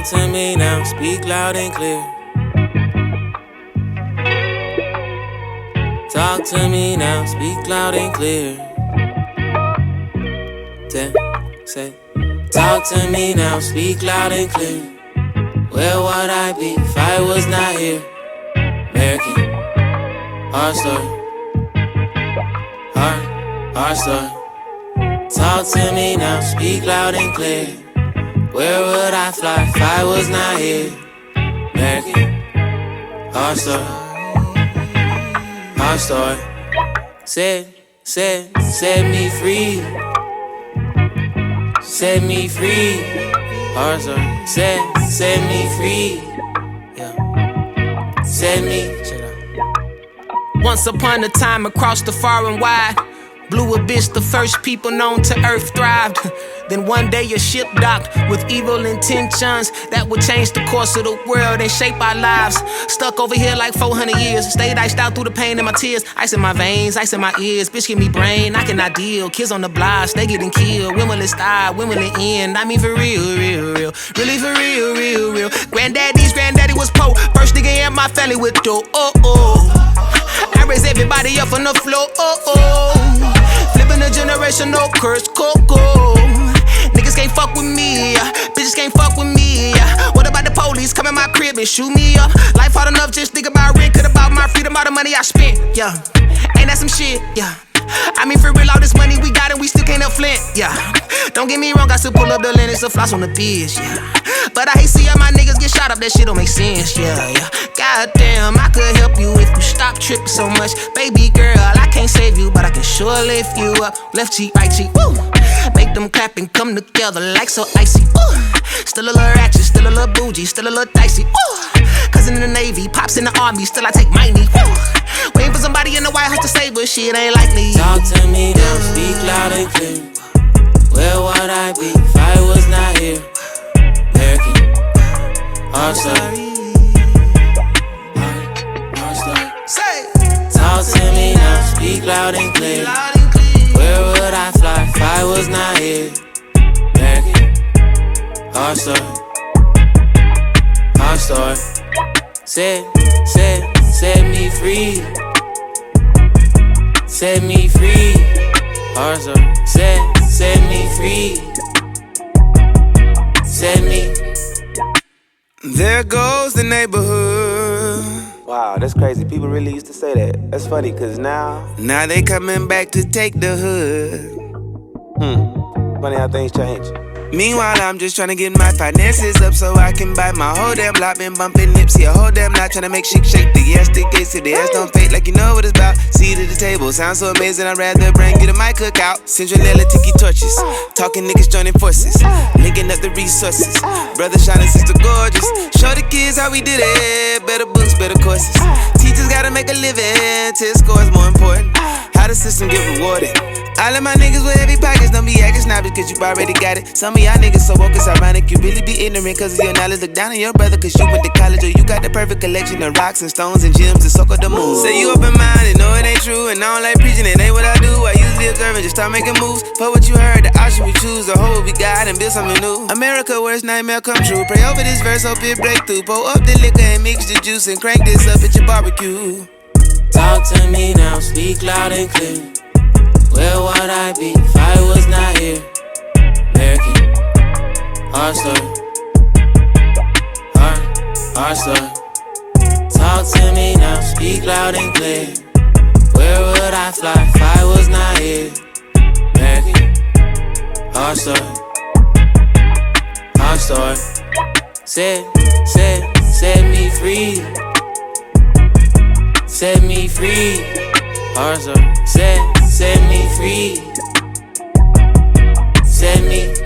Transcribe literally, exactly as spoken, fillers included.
Talk to me now, speak loud and clear. Talk to me now, speak loud and clear. Ten, say, talk to me now, speak loud and clear. Where would I be if I was not here? American, our story, our, our story. Talk to me now, speak loud and clear. Where would I fly if I was not here? American, our story, our story. Set, set, set me free. Set me free. Our story. Set, set me free. Yeah. Set me. Once upon a time across the far and wide, Blue Abyss, the first people known to earth thrived. Then one day a ship docked with evil intentions that would change the course of the world and shape our lives. Stuck over here like four hundred years, stayed iced out through the pain and my tears. Ice in my veins, ice in my ears, bitch give me brain, I cannot deal. Kids on the blocks, they getting killed. When will it start, when will it end? I mean for real, real, real. Really for real, real, real. Granddaddy's granddaddy was poor, first nigga in my family with dough, oh, oh. I raise everybody up on the floor, oh, oh. Flipping a generational curse, coco. Niggas can't fuck with me, uh, bitches can't fuck with me. Uh, what about the police come in my crib and shoot me up? Life hard enough, just think about rent, could about my freedom, all the money I spent, yeah. Ain't that some shit, yeah. I mean for real, all this money we got and we still can't up Flint, yeah. Don't get me wrong, I still pull up the Lennox and floss on the bitch, yeah. But I hate seeing my niggas get shot up, that shit don't make sense, yeah, yeah. Goddamn, I could help you if you stop tripping so much. Baby girl, I can't save you, but I can sure lift you up. Left cheek, right cheek, woo. Make them clap and come together like so icy, ooh. Still a little ratchet, still a little bougie, still a little dicey, ooh. Cousin in the Navy, pops in the Army, still I take my knee, woo. Waiting for somebody in the White House to say, but shit ain't likely. Talk to me now, speak loud and clear. Where would I be if I was not here? American, our story, our, our story. Say, talk to me now, speak loud and clear. Where would I fly if I was not here? American, our story, our story. Set, set, set me free. Set me free. Our story. Set, set me free. Set me. There goes the neighborhood. Wow, that's crazy. People really used to say that. That's funny, cause now Now they coming back to take the hood. Hmm. Funny how things change. Meanwhile, I'm just tryna get my finances up so I can buy my whole damn block. Been bumping Nipsey a whole damn lot, tryna make shit shake. The yes, the gates, the ass don't fake like you know what it's about. Seat at the table, sounds so amazing, I'd rather bring you to my cookout. Central tiki torches, talking niggas joining forces, linking up the resources. Brother shining, sister gorgeous. Show the kids how we did it. Better books, better courses. Teachers gotta make a living, test scores more important. How the system get rewarded. All of my niggas with heavy pockets, don't be acting snobby cause you already got it. Some of y'all niggas so woke, it's ironic. You really be ignorant cause of your knowledge. Look down on your brother cause you went to college. Or you got the perfect collection of rocks and stones and gems to soak up the moon. Say you open-minded, know it ain't true. And I don't like preaching, it ain't what I do. I usually observe and just start making moves. For what you heard, the option we choose. Or hold what we got and build something new. America, where it's nightmare come true. Pray over this verse, hope it break through. Pour up the liquor and mix the juice and crank this up at your barbecue. Talk to me now, speak loud and clear. Where would I be if I was not here? American, our story, our, our story. Talk to me now, speak loud and clear. Where would I fly if I was not here? American, our story, our story. Set, set, set me free. Set me free. Our story. Set, set me free. Set me